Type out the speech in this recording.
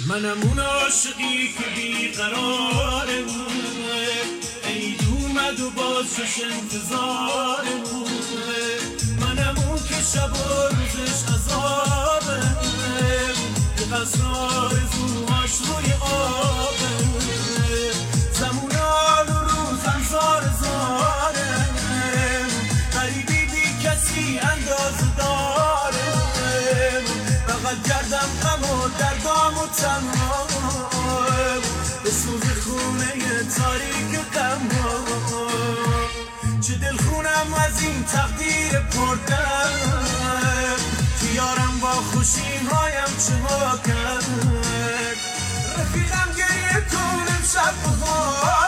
منم اون عاشقی که بیقراره، عید اومد و باز شش انتظاره، منم اون که شب و روزش عذابه، که قصر آرزوهاش روی آبه، زمونان و روزم زار زاره، غریبی بی کسی انداز داره، بغل کردم غم و دردام و تنها، به سوز خونه تاریک غم، چه دل خونم از این تقدیر پردم، که یارم با خوشی هایم چه ها کرد، رفیقم گریه کنم شب بخواه